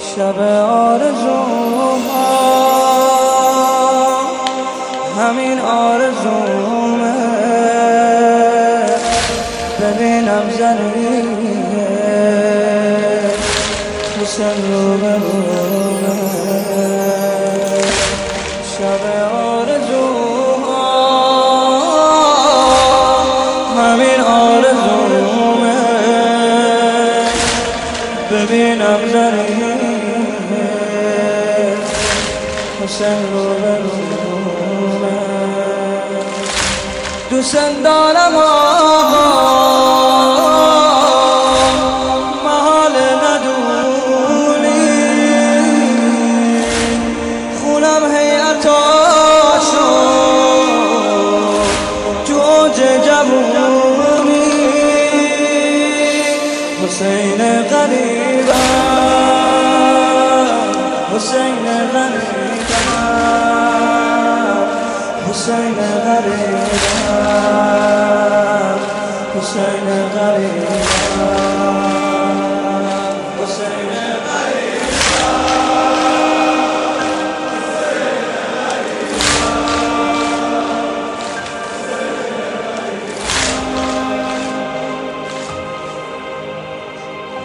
شب آرزوها همین آرزومه، ببینم زنیه حسین رو برومه. شب آرزوها همین آرزومه، ببینم زنیه حسین رو برومه. دوست دارم محال ندونی، خونم حیعتاشو تو اوج جوونی. حسین غریبم، حسین غریبم، حسین غریبم، حسین